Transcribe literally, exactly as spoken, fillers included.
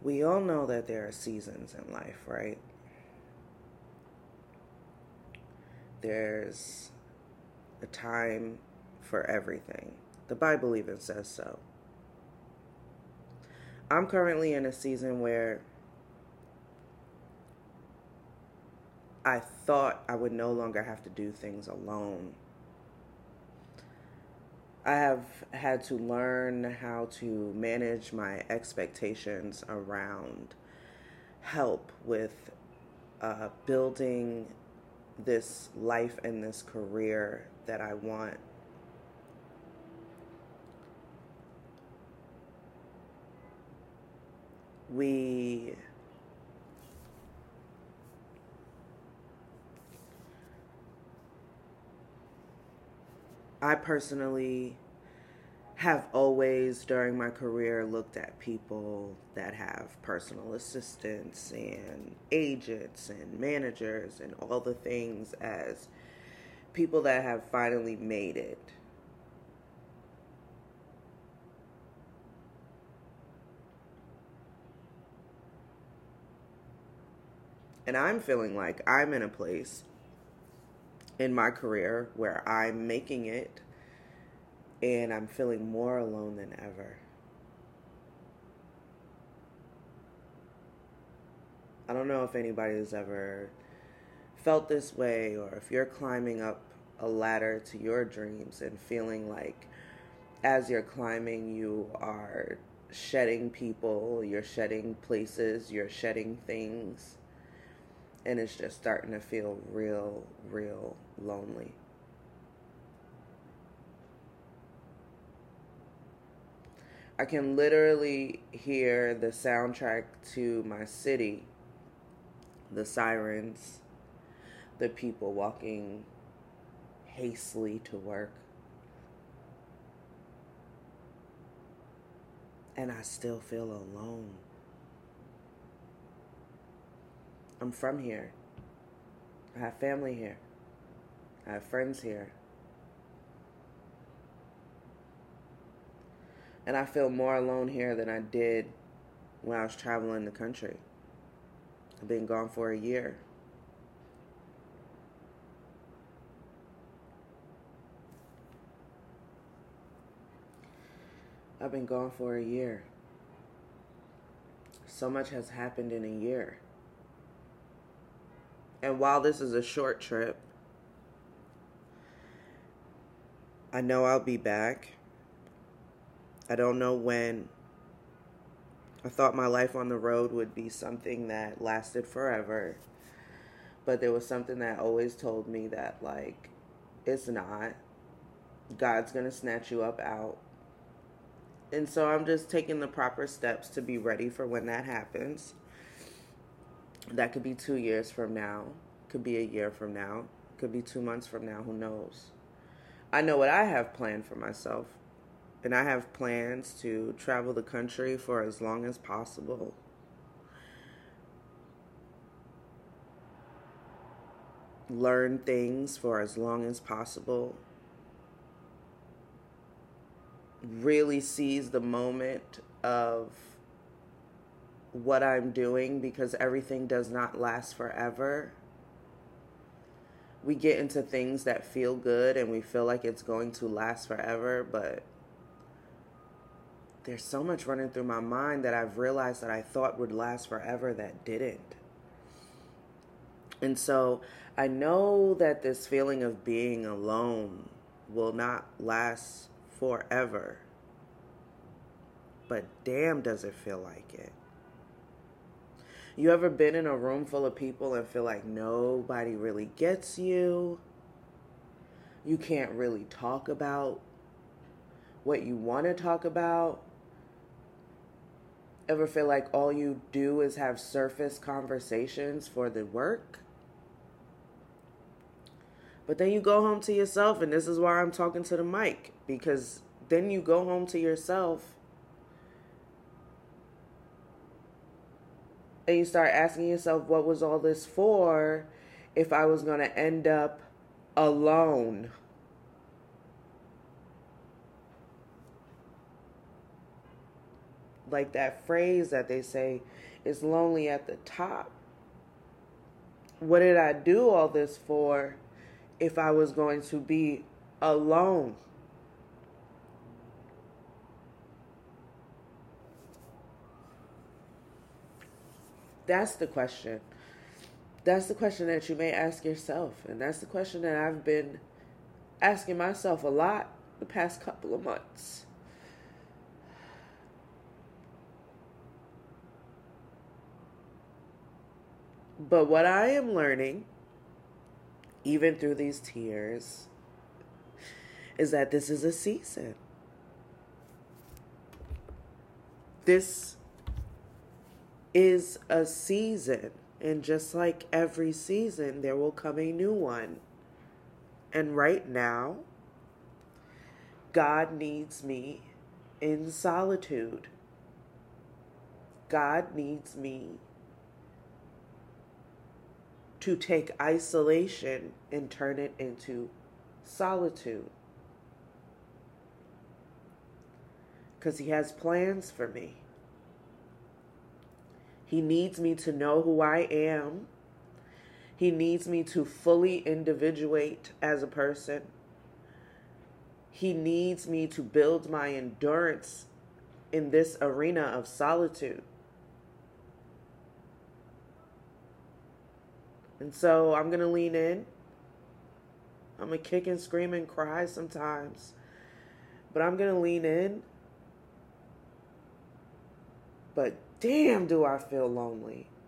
We all know that there are seasons in life, right? There's a time for everything. The Bible even says so. I'm currently in a season where I thought I would no longer have to do things alone. I have had to learn how to manage my expectations around help with uh, building this life and this career that I want. We I personally have always, during my career, looked at people that have personal assistants and agents and managers and all the things as people that have finally made it. And I'm feeling like I'm in a place in my career where I'm making it and I'm feeling more alone than ever. I don't know if anybody has ever felt this way, or if you're climbing up a ladder to your dreams and feeling like as you're climbing you are shedding people, you're shedding places, you're shedding things, and it's just starting to feel real, real lonely. I can literally hear the soundtrack to my city, the sirens, the people walking hastily to work. And I still feel alone. I'm from here. I have family here. I have friends here. And I feel more alone here than I did when I was traveling the country. I've been gone for a year. I've been gone for a year. So much has happened in a year. And while this is a short trip, I know I'll be back. I don't know when. I thought my life on the road would be something that lasted forever. But there was something that always told me that, like, it's not. God's going to snatch you up out. And so I'm just taking the proper steps to be ready for when that happens. That could be two years from now. Could be a year from now. Could be two months from now. Who knows? I know what I have planned for myself. And I have plans to travel the country for as long as possible. Learn things for as long as possible. Really seize the moment of what I'm doing, because everything does not last forever. We get into things that feel good and we feel like it's going to last forever, but there's so much running through my mind that I've realized that I thought would last forever that didn't. And so I know that this feeling of being alone will not last forever. But damn, does it feel like it. You ever been in a room full of people and feel like nobody really gets you? You can't really talk about what you want to talk about? Ever feel like all you do is have surface conversations for the work? But then you go home to yourself, and this is why I'm talking to the mic, because then you go home to yourself and you start asking yourself, what was all this for if I was going to end up alone? like that phrase that they say, it's lonely at the top. What did I do all this for if I was going to be alone? That's the question. That's the question that you may ask yourself. And that's the question that I've been asking myself a lot the past couple of months. But what I am learning, even through these tears, is that this is a season. This is a season. And just like every season, there will come a new one. And right now, God needs me in solitude. God needs me to take isolation and turn it into solitude. Because He has plans for me. He needs me to know who I am. He needs me to fully individuate as a person. He needs me to build my endurance in this arena of solitude. And so I'm going to lean in. I'm going to kick and scream and cry sometimes. But I'm going to lean in. But damn, do I feel lonely.